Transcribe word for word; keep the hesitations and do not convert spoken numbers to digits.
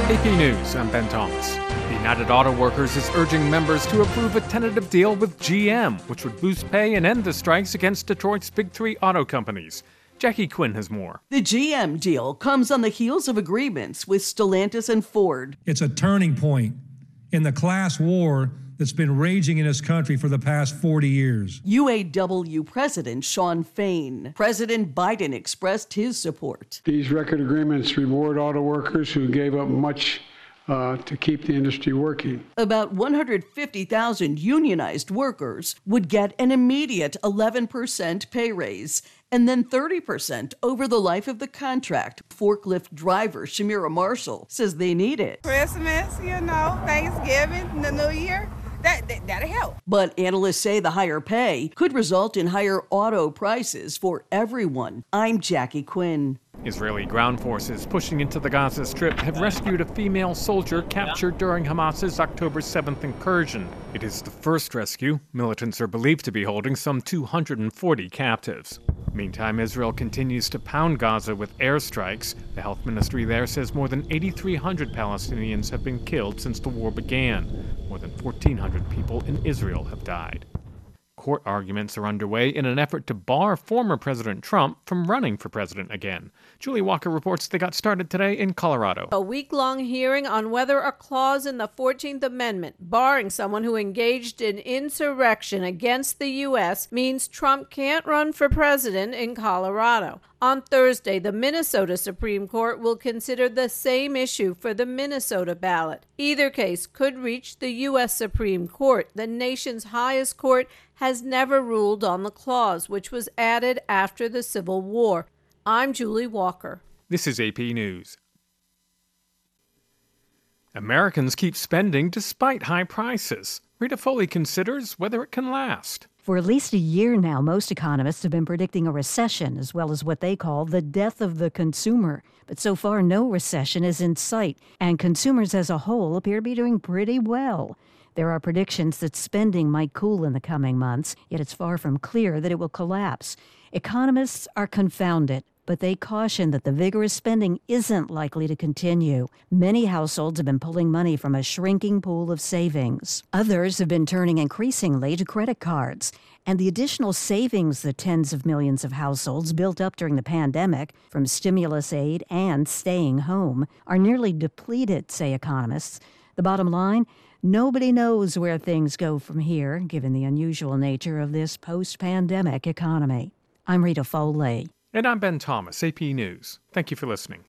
A P News, I'm Ben Thomas. The United Auto Workers is urging members to approve a tentative deal with G M, which would boost pay and end the strikes against Detroit's big three auto companies. Jackie Quinn has more. The G M deal comes on the heels of agreements with Stellantis and Ford. It's a turning point in the class war that's been raging in this country for the past forty years. U A W President Shawn Fain. President Biden expressed his support. These record agreements reward auto workers who gave up much uh, to keep the industry working. About one hundred fifty thousand unionized workers would get an immediate eleven percent pay raise and then thirty percent over the life of the contract. Forklift driver Shamira Marshall says they need it. Christmas, you know, Thanksgiving, the New Year. That, that, that'll help. But analysts say the higher pay could result in higher auto prices for everyone. I'm Jackie Quinn. Israeli ground forces pushing into the Gaza Strip have rescued a female soldier captured during Hamas's October seventh incursion. It is the first rescue. Militants are believed to be holding some two hundred forty captives. Meantime, Israel continues to pound Gaza with airstrikes. The health ministry there says more than eight thousand three hundred Palestinians have been killed since the war began. More than fourteen hundred people in Israel have died. Court arguments are underway in an effort to bar former President Trump from running for president again. Julie Walker reports they got started today in Colorado. A week-long hearing on whether a clause in the fourteenth Amendment barring someone who engaged in insurrection against the U S means Trump can't run for president in Colorado. On Thursday, the Minnesota Supreme Court will consider the same issue for the Minnesota ballot. Either case could reach the U S Supreme Court. The nation's highest court has never ruled on the clause, which was added after the Civil War. I'm Julie Walker. This is A P News. Americans keep spending despite high prices. Rita Foley considers whether it can last. For at least a year now, most economists have been predicting a recession, as well as what they call the death of the consumer. But so far, no recession is in sight, and consumers as a whole appear to be doing pretty well. There are predictions that spending might cool in the coming months, yet it's far from clear that it will collapse. Economists are confounded, but they caution that the vigorous spending isn't likely to continue. Many households have been pulling money from a shrinking pool of savings. Others have been turning increasingly to credit cards. And the additional savings that tens of millions of households built up during the pandemic, from stimulus aid and staying home, are nearly depleted, say economists. The bottom line? Nobody knows where things go from here, given the unusual nature of this post-pandemic economy. I'm Rita Foley. And I'm Ben Thomas, A P News. Thank you for listening.